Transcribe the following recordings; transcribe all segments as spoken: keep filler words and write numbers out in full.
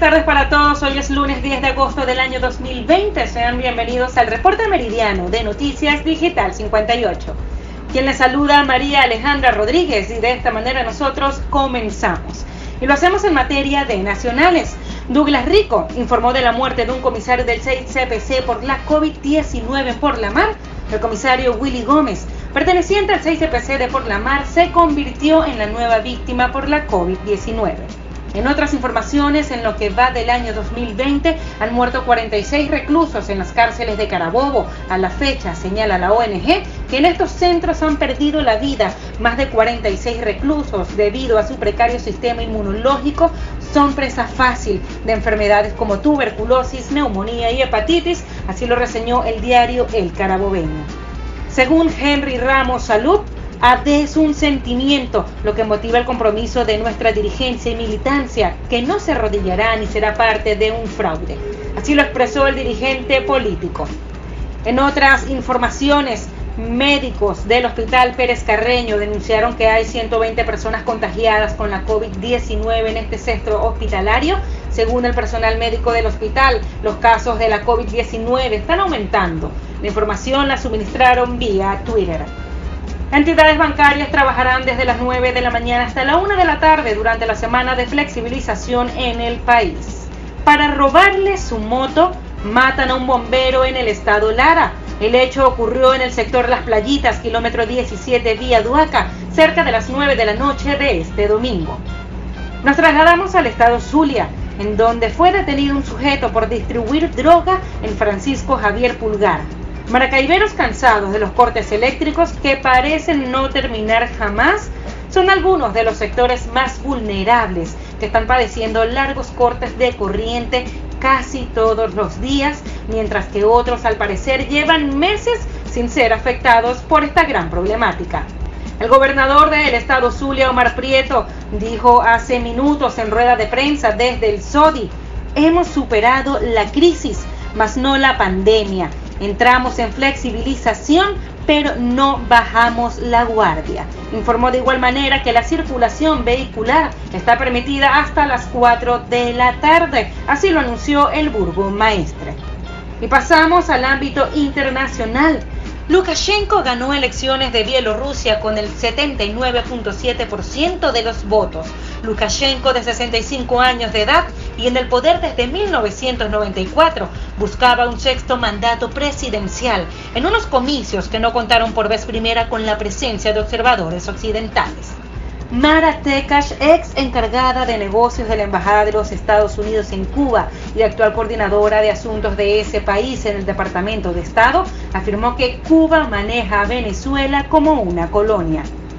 tardes para todos. Hoy es lunes diez de agosto del año dos mil veinte. Sean bienvenidos al reporte meridiano de Noticias Digital cincuenta y ocho. Quien les saluda, María Alejandra Rodríguez, y de esta manera nosotros comenzamos. Y lo hacemos en materia de nacionales. Douglas Rico informó de la muerte de un comisario del seis C P C por la COVID diecinueve en Porlamar. El comisario Willy Gómez, perteneciente al seis C P C de Porlamar, se convirtió en la nueva víctima por la COVID diecinueve. En otras informaciones, en lo que va del año dos mil veinte, han muerto cuarenta y seis reclusos en las cárceles de Carabobo. A la fecha, señala la O N G, que en estos centros han perdido la vida más de cuarenta y seis reclusos debido a su precario sistema inmunológico. Son presa fácil de enfermedades como tuberculosis, neumonía y hepatitis, así lo reseñó el diario El Carabobeño. Según Henry Ramos Salud, A D es un sentimiento, lo que motiva el compromiso de nuestra dirigencia y militancia, que no se arrodillará ni será parte de un fraude. Así lo expresó el dirigente político. En otras informaciones, médicos del Hospital Pérez Carreño denunciaron que hay ciento veinte personas contagiadas con la COVID diecinueve en este centro hospitalario. Según el personal médico del hospital, los casos de la COVID diecinueve están aumentando. La información la suministraron vía Twitter. Entidades bancarias trabajarán desde las nueve de la mañana hasta la una de la tarde durante la semana de flexibilización en el país. Para robarle su moto, matan a un bombero en el estado Lara. El hecho ocurrió en el sector Las Playitas, kilómetro diecisiete, vía Duaca, cerca de las nueve de la noche de este domingo. Nos trasladamos al estado Zulia, en donde fue detenido un sujeto por distribuir droga en Francisco Javier Pulgar. Maracaiberos cansados de los cortes eléctricos que parecen no terminar jamás son algunos de los sectores más vulnerables que están padeciendo largos cortes de corriente casi todos los días, mientras que otros al parecer llevan meses sin ser afectados por esta gran problemática. El gobernador del estado Zulia, Omar Prieto, dijo hace minutos en rueda de prensa desde el S O D I: hemos superado la crisis, mas no la pandemia. Entramos en flexibilización, pero no bajamos la guardia. Informó de igual manera que la circulación vehicular está permitida hasta las cuatro de la tarde. Así lo anunció el burgomaestre. Y pasamos al ámbito internacional. Lukashenko ganó elecciones de Bielorrusia con el setenta y nueve punto siete por ciento de los votos. Lukashenko, de sesenta y cinco años de edad y en el poder desde mil novecientos noventa y cuatro, buscaba un sexto mandato presidencial en unos comicios que no contaron por vez primera con la presencia de observadores occidentales. Mara Tekash, ex encargada de negocios de la Embajada de los Estados Unidos en Cuba y actual coordinadora de asuntos de ese país en el Departamento de Estado, afirmó que Cuba maneja a Venezuela como una colonia.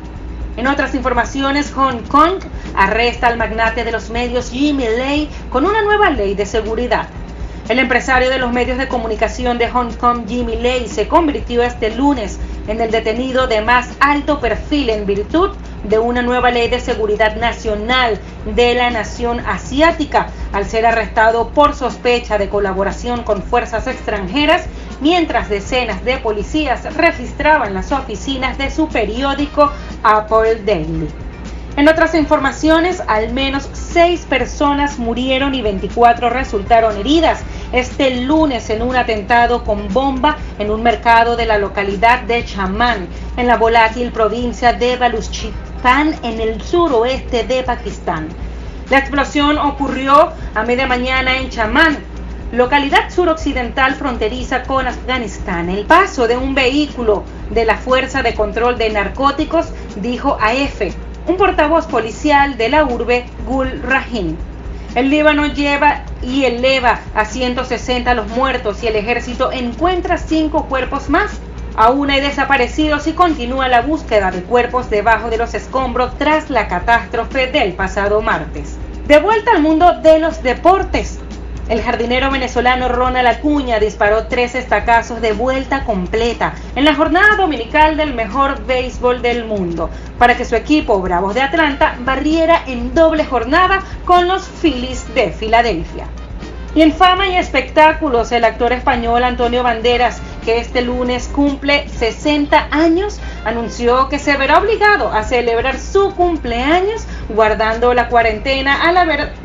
En otras informaciones, Hong Kong arresta al magnate de los medios Jimmy Lai con una nueva ley de seguridad. El empresario de los medios de comunicación de Hong Kong, Jimmy Lai, se convirtió este lunes en el detenido de más alto perfil en virtud de una nueva ley de seguridad nacional de la nación asiática, al ser arrestado por sospecha de colaboración con fuerzas extranjeras, mientras decenas de policías registraban las oficinas de su periódico Apple Daily. En otras informaciones, al menos seis personas murieron y veinticuatro resultaron heridas este lunes en un atentado con bomba en un mercado de la localidad de Chaman, en la volátil provincia de Baluchistán, en el suroeste de Pakistán. La explosión ocurrió a media mañana en Chaman, localidad suroccidental fronteriza con Afganistán. El paso de un vehículo de la Fuerza de Control de Narcóticos, dijo A F, un portavoz policial de la urbe Gul Rahim. El Líbano lleva y eleva a ciento sesenta los muertos y el ejército encuentra cinco cuerpos más. Aún hay desaparecidos y continúa la búsqueda de cuerpos debajo de los escombros tras la catástrofe del pasado martes. De vuelta al mundo de los deportes. El jardinero venezolano Ronald Acuña disparó tres estacazos de vuelta completa en la jornada dominical del mejor béisbol del mundo, para que su equipo Bravos de Atlanta barriera en doble jornada con los Phillies de Filadelfia. Y en fama y espectáculos, el actor español Antonio Banderas, que este lunes cumple sesenta años, anunció que se verá obligado a celebrar su cumpleaños guardando la cuarentena al haber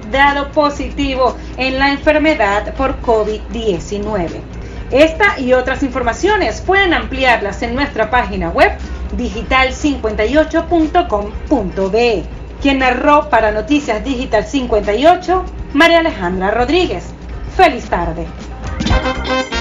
dado positivo en la enfermedad por COVID diecinueve. Esta y otras informaciones pueden ampliarlas en nuestra página web digital cincuenta y ocho punto com punto be. Quien narró para Noticias Digital cincuenta y ocho, María Alejandra Rodríguez. Feliz tarde.